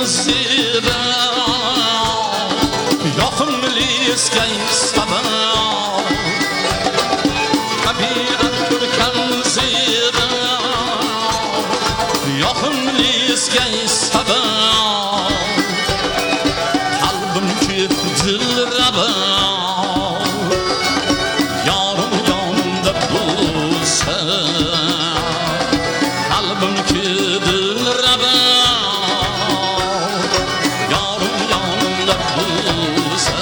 zira yoqimli eskay sabr tabiat ko'rkam zira yoqimli eskay sabr qalbimki dilraba yorim yonimda bo'lsa qalbimki dilraba yorim yonimda bo'lsa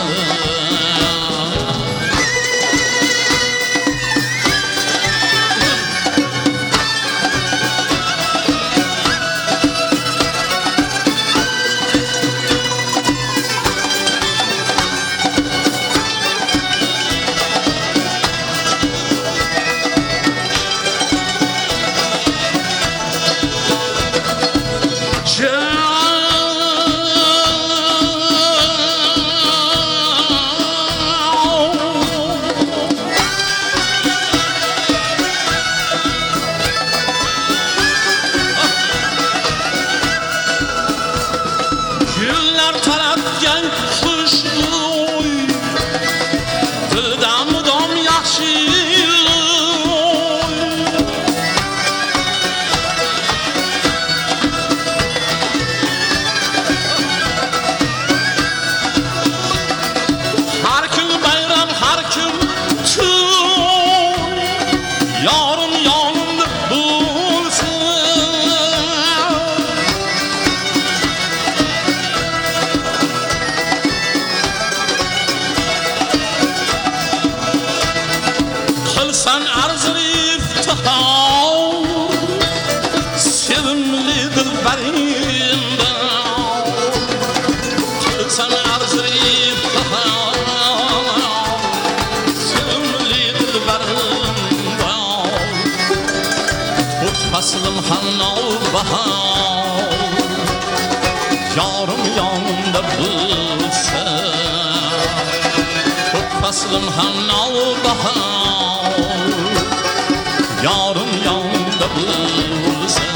sen arzir iftihar sevimli dilberimde sen arzir iftihar sevimli dilberimde tut faslim hannav bahar yarım yanımda bulsa tut faslim hannav bahar yarım yanımda bulsa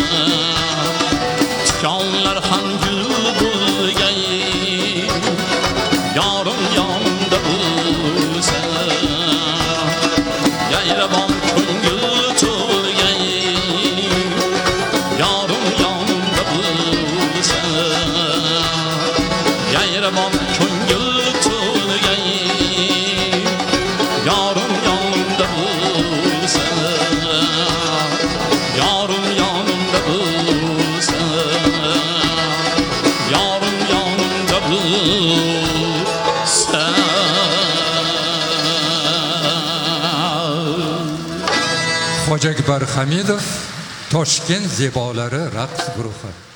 tikanlar ham gül bulgay yarım yanımda bulsa yayrabon ko'ngil to'lgay yarım yanımda bulsa yayrabon ko'ngil to'lgay yarım yanımda bulsa yarım yanımda bulsa yarım yanımda bulsa Hoji Akbar Hamidov Toshkent zebolari raqs guruhi